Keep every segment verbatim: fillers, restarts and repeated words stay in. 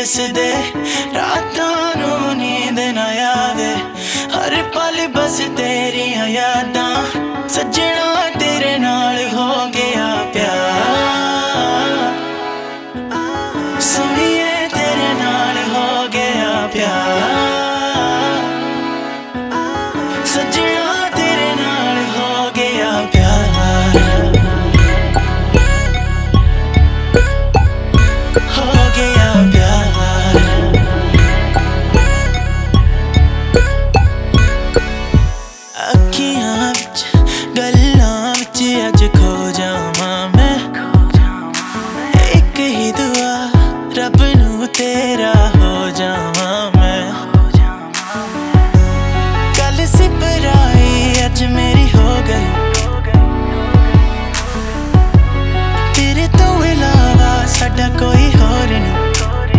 दिसदे रातां नूं नींद ना आवे हर पल बस तेरियां यादां सजना तेरे नाल हो गया प्यार सुनिए तेरे नाल हो गया प्यार सजना तेरे नाल हो गया प्यार हो गया प्यार अखियां विच गल्लां विच अज खो जावां मैं एक ही दुआ रब नूं तेरा हो जावां मैं कल सिपराई अज मेरी हो गई तेरे तो इलावा साडा कोई होर नहीं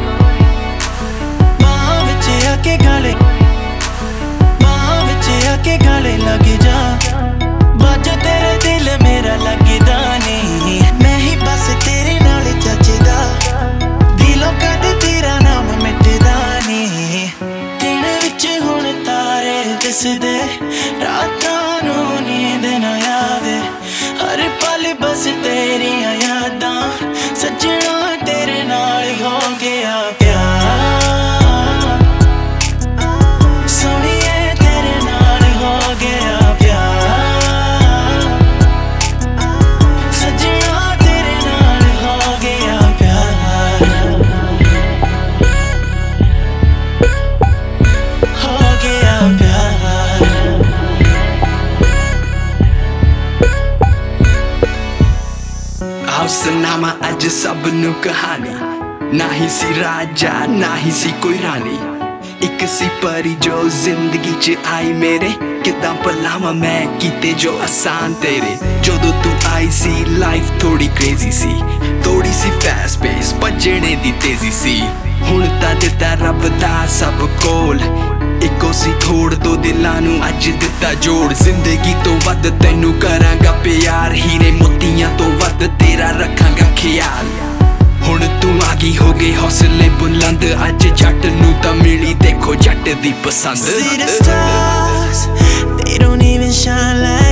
बाहां विच आके गले बाहां विच आके गले लग जा बाजो तेरे दिल मेरा लगदा नहीं मैं ही बस तेरे नाल जचदा दिलों कद तेरा नाम मिटदा नहीं दिन विच हुण तारे दिसदे रातां नूं नींद ना आवे हर पल बस तेरियां यादां सजना तेरे नाल हो गया प्यार सुनिए तेरे नाल हो गया प्यार सजना तेरे नाल हो गया प्यार हो गया प्यार आओ सुनावा अज सब नू कहानी ना ही सी राजा ना ही सी कोई रानी एक सी परी जो जिंदगी च आई मेरे किदां भलावां मैं कीते जो आसान तेरे जदों तू आई सी लाइफ थोड़ी क्रेजी सी थोड़ी सी फास्ट पेस भजने दी तेजी सी हुण तां दित्ता रब दा सब कोल इको सी थोड़ दो दिलां नू अज दित्ता जोड़ जिंदगी तो वध तैनू करांगा प्यार हीरे मोतियां तो वध तेरा रखांगा ख्याल हुण तू आ गई हो गए हौसले बुलंद अज जट नू तां मिली देखो जट दी पसंद See the stars, they don't even shine like